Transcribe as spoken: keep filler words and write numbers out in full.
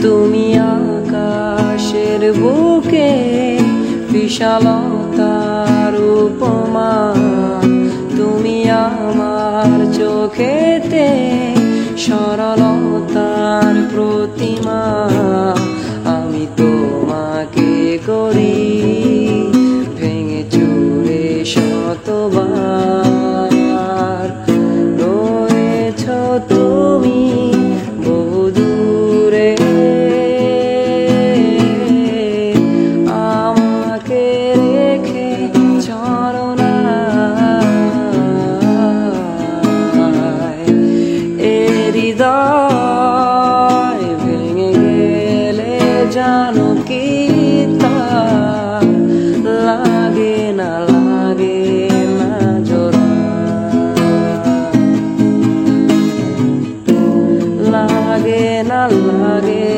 তুমি আকাশের বুকে বিশালতার উপমা, তুমি আমার চোখেতে সরলতার প্রতিমা। আমি তোমাকে করি ভেঙে চুরে শতবার, রয়েছ তুমি বহু দূরে, আমাকে রেখে ছলনায়। এ হৃদয় ভেঙে গেলে জানো কি তা লাগে না, লাগে না জোড়া, লাগে না, লাগে